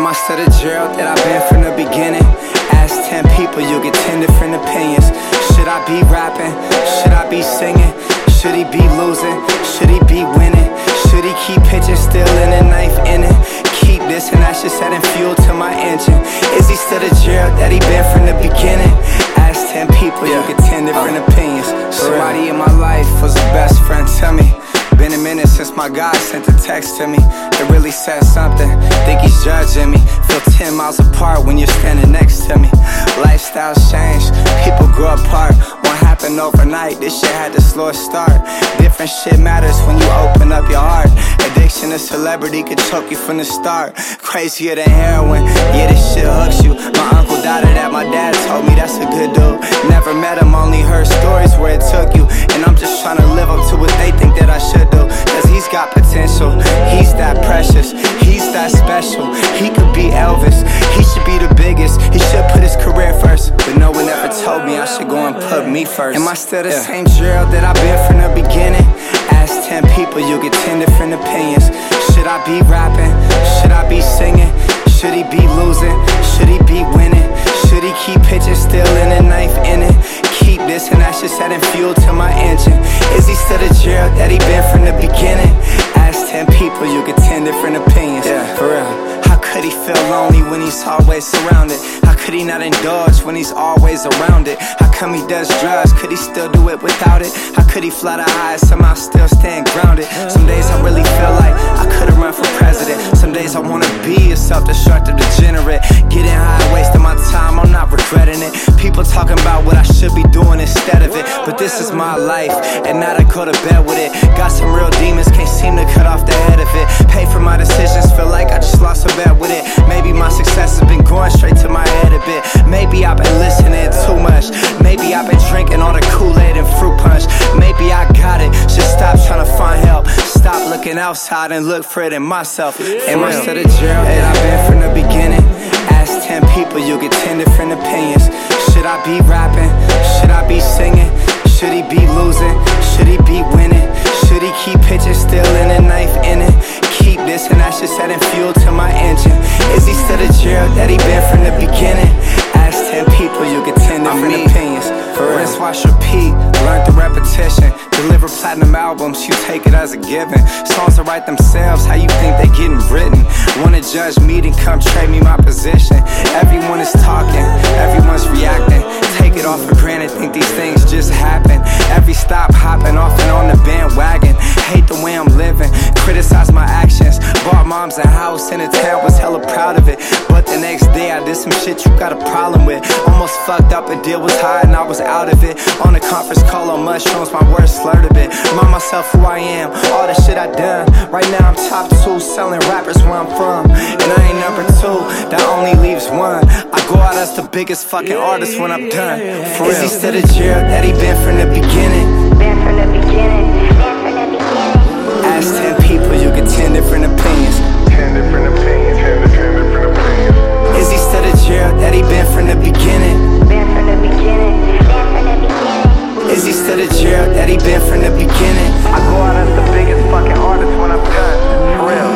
I still the Gerald that I've been from the beginning? Ask 10 people, you'll get 10 different opinions. Should I be rapping? Should I be singing? Should he be losing? Should he be winning? Should he keep pitching still in a knife in it? Keep this and that's just adding fuel to my engine. Is he still the Gerald that he been from the beginning? Ask 10 people, you'll get 10 different opinions. Somebody in my life was the best friend to me. Been a minute since my guy sent a text to me that really said something. Think he's judging me. Feel 10 miles apart when you're standing next to me. Lifestyles change, people grow apart. Won't happen overnight, this shit had to slow a start. Different shit matters when you open up your heart. Addiction to celebrity could choke you from the start. Crazier than heroin, yeah, this shit hooks you. My uncle died of that, my dad told me that's a good dude. Never met him, only heard stories where it took you. And I'm just trying to live up to what they think that I should do. Cause he's got potential, he's that precious, he's that special. He could be Elvis, he should be the biggest. He should put his career first, but no one ever told me I should go and put me first. Am I still the same Gerald that I've been from the beginning? Ask 10 people, you'll get 10 different opinions. Should I be rapping? Should I be singing? Should he be losing? Should he be winning? Should he keep pitching still in a knife in it? Keep this and that's just adding fuel to my engine. Is he still the Gerald that he been from the beginning? Ask 10 people, you'll get 10 different opinions. Yeah, for real. How could he feel lonely when he's always surrounded? How could he not indulge when he's always around it? How come he does drugs? Could he still do it without it? How could he fly the highs, somehow still stand grounded? Some days I really feel like I could've run for president. Some days I wanna be a self-destructive degenerate. Getting high, wasting my time, I'm not regretting it. People talking about what I should be doing instead of it, but this is my life, and now I go to bed with it. Got some real demons, can't seem to cut off the head of it. Pay for my decisions, feel like I just lost a bet with it. Maybe my success has been going straight to my head a bit. Maybe I've been listening too much. Maybe I've been drinking all the Kool-Aid and fruit punch. Maybe I got it, should stop trying to find help. Stop looking outside and look for it in myself. Am I still the Gerald that I've been from the beginning? Ask 10 people, you'll get 10 different opinions. Should I be rapping? Should I be singing? Should he be losing? Should he be winning? Should he keep pitching still in a knife in it? Keep this and that's just adding fuel to my engine. Is he still the Gerald that he been from the beginning? Ask 10 people, you'll get 10 different opinions. Rinse, wash, repeat, learn through repetition. Deliver platinum albums, you take it as a given. Songs that write themselves, how you think they getting written? Wanna judge me, then come trade me my position. Everyone is talking, everyone's reacting. Take it all for granted, think these things just happen. Every stop hopping off and on the bandwagon. Hate the way I'm living, criticize my actions. Bought moms a house in a town, was hella proud of it. But the next day I did some shit you got a problem with. Almost fucked up, a deal was high and I was out of it. On a conference call on mushrooms, my words slurred a bit. Remind myself who I am, all the shit I done. Right now I'm top 2 selling rappers where I'm from. And I ain't number 2, that only leaves one. I go out as the biggest fucking artist when I'm done. For real. Is he still the Gerald that he been from the beginning? Been from the beginning. Been from the beginning. Ask 10 people, you get 10 different opinions. 10 different opinions, 10 different opinions. Is he still the Gerald that he been from the beginning? Been from the beginning. Been from the beginning. Is he still the Gerald that he been from the beginning? I go out as the biggest fucking artist when I'm done. For real.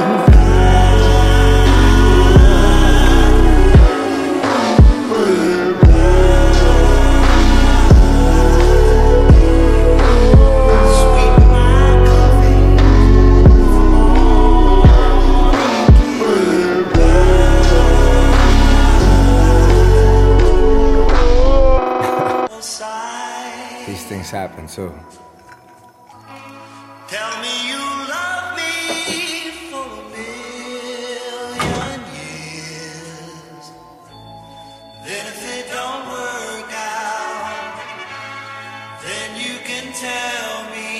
These things happen too. Tell me you love me for a million years. Then if it don't work out, then you can tell me